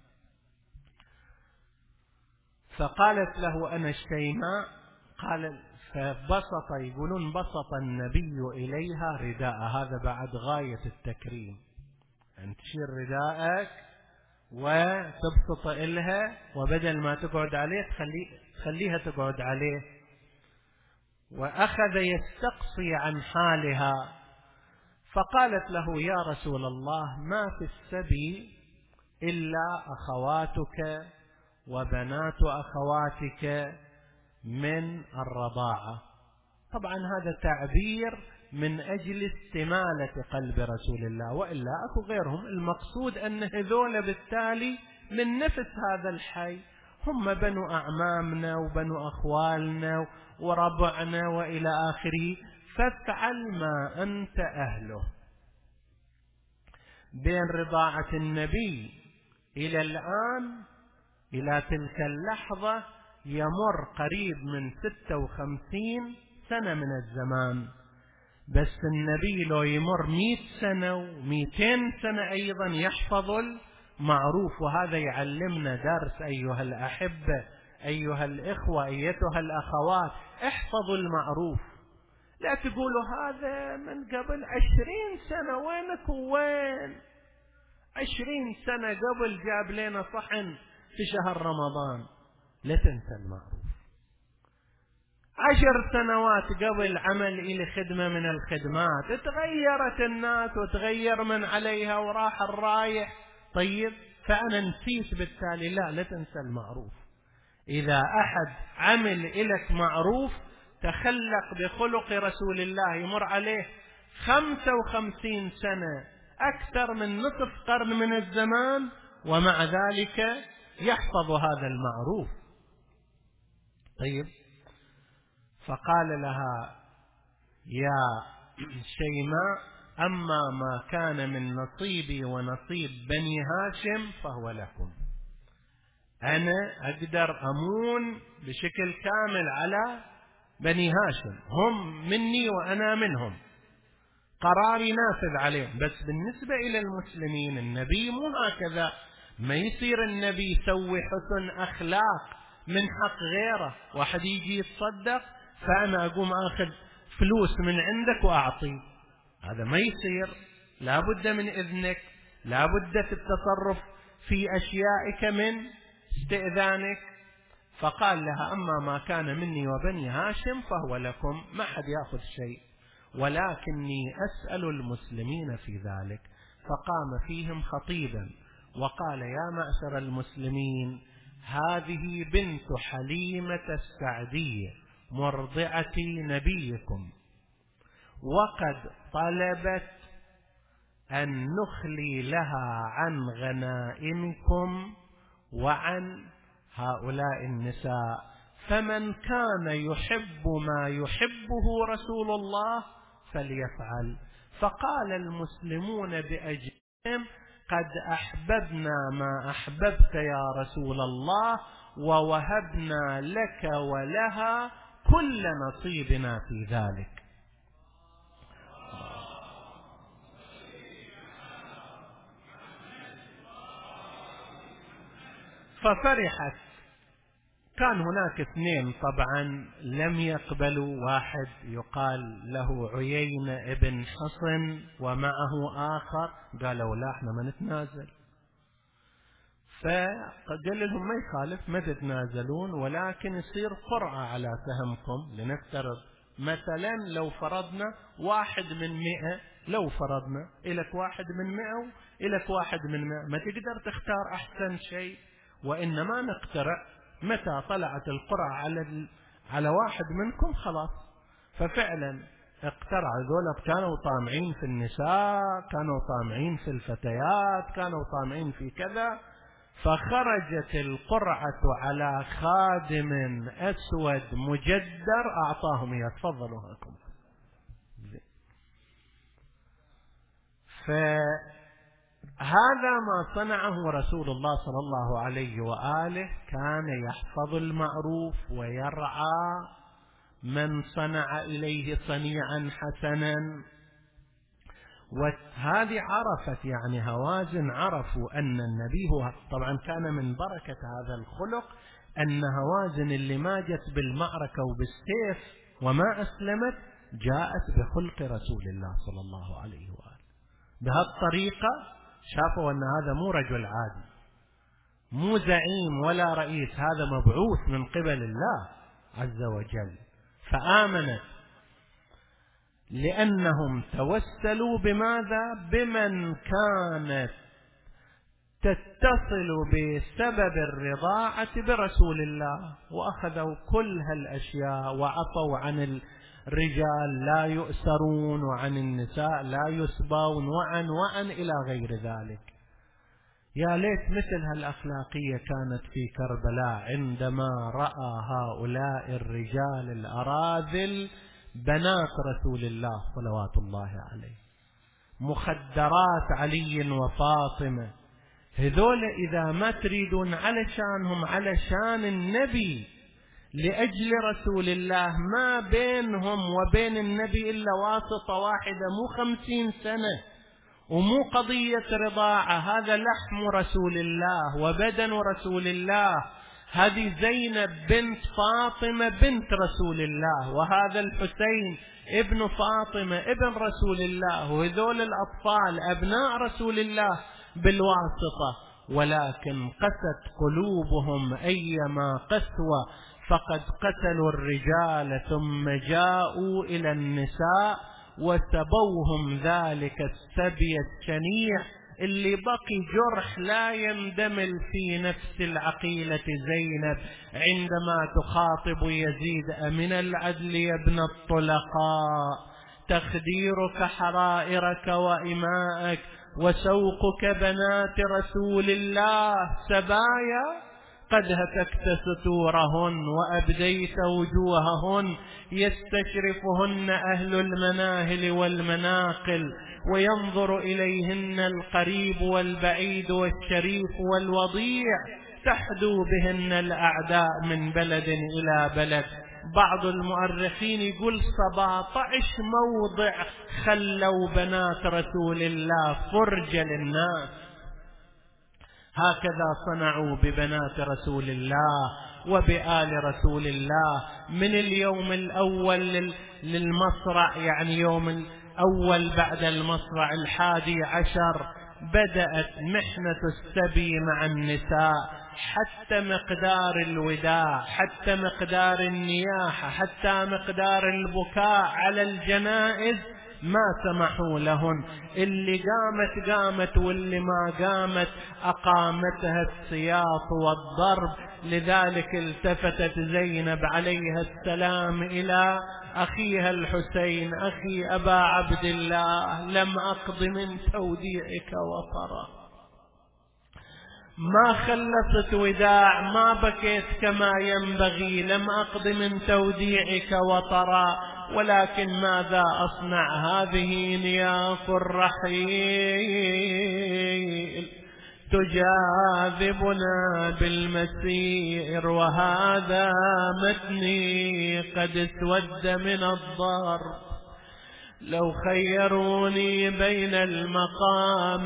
فقالت له: أنا الشيماء. قال: فبسط، يقولون بسط النبي إليها رداء، هذا بعد غاية التكريم، أن تشير رداءك وتبسط إلها، وبدل ما تقعد عليه تخلي تخليها تقعد عليه. وأخذ يستقصي عن حالها، فقالت له: يا رسول الله، ما في السبي إلا أخواتك وبنات أخواتك من الرضاعة. طبعا هذا تعبير من أجل استمالة قلب رسول الله، وإلا أكو غيرهم. المقصود أن هذول بالتالي من نفس هذا الحي، هم بنو أعمامنا وبنو أخوالنا وربعنا وإلى آخره، فافعل ما أنت أهله. بين رضاعة النبي إلى الآن، إلى تلك اللحظة، يمر قريب من ستة وخمسين سنة من الزمان. بس النبي لو يمر مئة سنة ومئتين سنة أيضا يحفظ المعروف. وهذا يعلمنا درس أيها الأحبة، أيها الإخوة، أيتها الأخوات، احفظوا المعروف. لا تقولوا هذا من قبل عشرين سنة، وينك وين؟ عشرين سنة قبل جاب لنا صحن في شهر رمضان. لا تنسى المعروف. عشر سنوات قبل عمل إلى خدمة من الخدمات، تغيرت الناس وتغير من عليها وراح الرايح. طيب، فأنا نسيت بالتالي. لا لا تنسى المعروف. إذا أحد عمل إلك معروف، تخلق بخلق رسول الله، يمر عليه خمسة وخمسين سنة، أكثر من نصف قرن من الزمان، ومع ذلك يحفظ هذا المعروف. طيب، فقال لها: يا شيماء، أما ما كان من نصيبي ونصيب بني هاشم فهو لكم. أنا أقدر أمون بشكل كامل على بني هاشم، هم مني وأنا منهم، قراري نافذ عليهم. بس بالنسبة إلى المسلمين، النبي مو هكذا. ما يصير النبي يسوي حسن أخلاق من حق غيره. واحد يجي يتصدق فأنا أقوم أخذ فلوس من عندك وأعطي، هذا ما يصير. لا بد من إذنك، لا بد في التصرف في أشيائك من استئذانك. فقال لها: أما ما كان مني وبني هاشم فهو لكم، ما حد يأخذ شيء، ولكني أسأل المسلمين في ذلك. فقام فيهم خطيبا وقال: يا معشر المسلمين، هذه بنت حليمة السعدية مرضعة نبيكم، وقد طلبت أن نخلي لها عن غنائمكم وعن هؤلاء النساء، فمن كان يحب ما يحبه رسول الله فليفعل. فقال المسلمون بأجلهم: قد أحببنا ما أحببت يا رسول الله، ووهبنا لك ولها كل نصيبنا في ذلك. ففرحت. كان هناك اثنين طبعا لم يقبلوا، واحد يقال له عيينة ابن حصن، ومعه آخر قالوا: لا، احنا ما نتنازل. فقال لهم: ما يخالف، ما تتنازلون، ولكن يصير قرعة على سهمكم. لنفترض مثلا لو فرضنا واحد من مئة، لو فرضنا إلك واحد من مئة وإلك واحد من مئة، ما تقدر تختار أحسن شيء، وإنما نقترع. متى طلعت القرعة على على واحد منكم خلاص. ففعلا اقترع. ذولا كانوا طامعين في النساء، كانوا طامعين في الفتيات، كانوا طامعين في كذا. فخرجت القرعة على خادم أسود مجدر أعطاهم إياه: تفضلوا هاكم. فهذا ما صنعه رسول الله صلى الله عليه وآله. كان يحفظ المعروف ويرعى من صنع إليه صنيعا حسنا. وهذه عرفت يعني هوازن عرفوا أن النبي هو طبعا كان من بركة هذا الخلق أن هوازن اللي ما جت بالمعركة وبالسيف وما أسلمت جاءت بخلق رسول الله صلى الله عليه وآله. بهالطريقة شافوا أن هذا مو رجل عادي، مو زعيم ولا رئيس، هذا مبعوث من قبل الله عز وجل. فآمنت لأنهم توسلوا بماذا؟ بمن كانت تتصل بسبب الرضاعة برسول الله، وأخذوا كل هالأشياء وعفوا عن الرجال لا يؤسرون وعن النساء لا يسبون وعن وعن إلى غير ذلك. يا ليت مثل هالأخلاقية كانت في كربلاء عندما رأى هؤلاء الرجال الأراذل بنات رسول الله صلوات الله عليه، مخدرات علي وفاطمة. هذول إذا ما تريدون علشانهم علشان النبي لأجل رسول الله، ما بينهم وبين النبي إلا واسطة واحدة، مو خمسين سنة ومو قضية رضاعة، هذا لحم رسول الله وبدن رسول الله. هذه زينب بنت فاطمة بنت رسول الله، وهذا الحسين ابن فاطمة ابن رسول الله، وهذول الأطفال أبناء رسول الله بالواسطة. ولكن قست قلوبهم أيما قسوة، فقد قتلوا الرجال ثم جاءوا إلى النساء وسبوهم ذلك السبي الشنيع اللي بقي جرح لا يندمل في نفس العقيلة زينب عندما تخاطب يزيد: أمن العدل يا ابن الطلقاء تخديرك حرائرك وإماءك وسوقك بنات رسول الله سبايا، قد هتكت ستورهن وأبديت وجوههن، يستشرفهن أهل المناهل والمناقل وينظر إليهن القريب والبعيد والشريف والوضيع، تحدو بهن الأعداء من بلد إلى بلد. بعض المؤرخين يقول سبعة عشر موضع خلوا بنات رسول الله فرج للناس. هكذا صنعوا ببنات رسول الله وبآل رسول الله من اليوم الأول للمصرع، يعني يوم الأول بعد المصرع الحادي عشر بدأت محنة السبي مع النساء، حتى مقدار الوداع، حتى مقدار النياحة، حتى مقدار البكاء على الجنائز ما سمحوا لهن. اللي قامت قامت واللي ما قامت أقامتها السياط والضرب. لذلك التفتت زينب عليها السلام إلى أخيها الحسين: أخي أبا عبد الله، لم أقض من توديعك وطرا، ما خلصت وداع، ما بكيت كما ينبغي، لم أقض من توديعك وطرا، ولكن ماذا أصنع؟ هذه نياف الرحيل تجاذبنا بالمسير، وهذا متني قد اسود من الضرب. لو خيروني بين المقام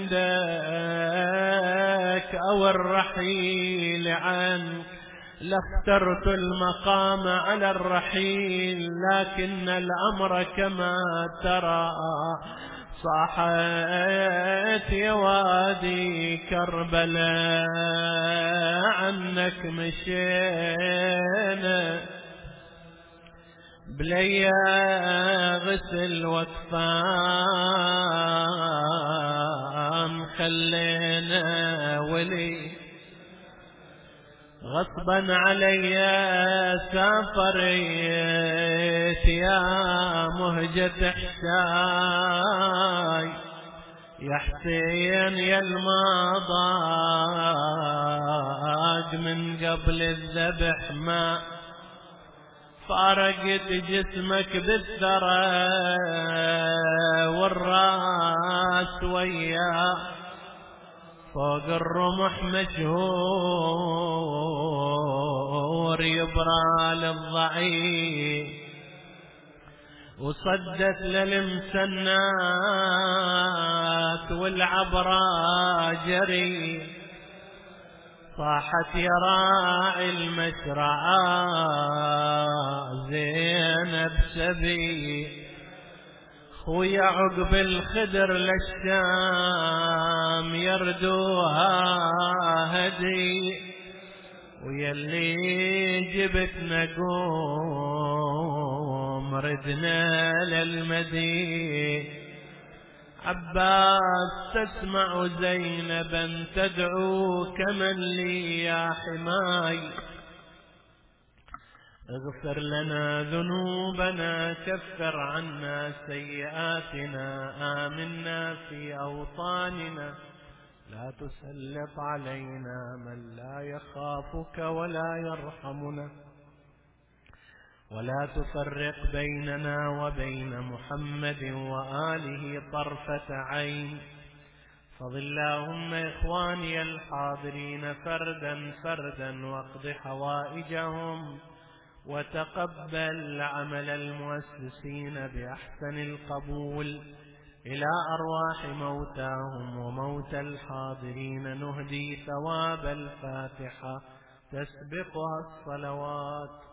عندك أو الرحيل عنك لاخترت المقام على الرحيل، لكن الأمر كما ترى صاحت يا وادي كربلاء عنك مشينا بليا غسل وكفان خلينا ولي غصبا علي سافريت يا مهجة حساي يا حسين يا المضاق من قبل الذبح ما فارقت جسمك بالثرى والراس وياه فوق الرمح مشهور يبرى للضعيف وصدت للمسنات والعبرة جري، صاحت يا راعي المشرعة زينب سبي، خويا عقب الخدر للشام يردوها هدي، ويلي جبتنا قوم ردنا للمدي. عباس تسمع زينبا تدعو كمن لي يا حماي، اغفر لنا ذنوبنا كفر عنا سيئاتنا آمنا في أوطاننا، لا تسلط علينا من لا يخافك ولا يرحمنا، ولا تفرق بيننا وبين محمد وآله طرفة عين. فضل اللهم إخواني الحاضرين فردا فردا واقض حوائجهم، وتقبل عمل المؤسسين بأحسن القبول. إلى أرواح موتاهم وموتى الحاضرين نهدي ثواب الفاتحة تسبقها الصلوات.